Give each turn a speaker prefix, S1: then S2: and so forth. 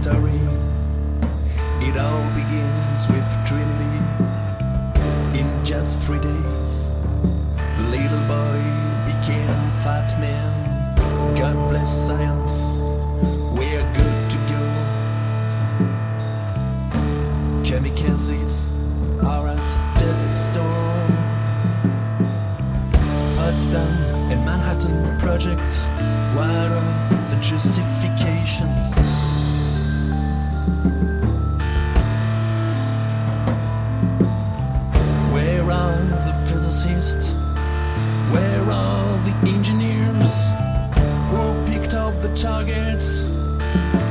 S1: story. It all begins with Trinity. In just 3 days, the little boy became a fat man. God bless science, we're good to go. Kamikazes are at death's door. Potsdam and Manhattan Project, what are the justifications? Where are the physicists? Where are the engineers who picked up the targets?